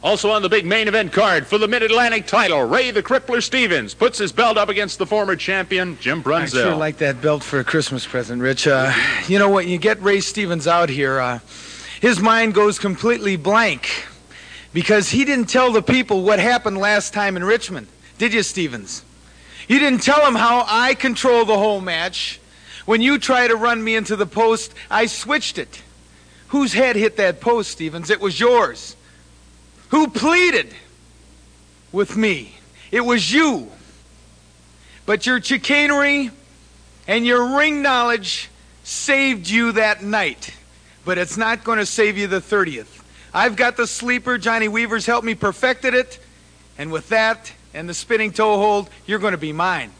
Also on the big main event card for the Mid-Atlantic title, Ray the Crippler Stevens puts his belt up against the former champion, Jim Brunzell. I sure like that belt for a Christmas present, Rich. You know what, you get Ray Stevens out here, his mind goes completely blank because he didn't tell the people what happened last time in Richmond. Did you, Stevens? You didn't tell him how I control the whole match. When you try to run me into the post, I switched it. Whose head hit that post, Stevens? It was yours. Who pleaded with me? It was you. But your chicanery and your ring knowledge saved you that night. But it's not going to save you the 30th. I've got the sleeper. Johnny Weaver's helped me perfected it. And with that and the spinning toe hold, you're going to be mine.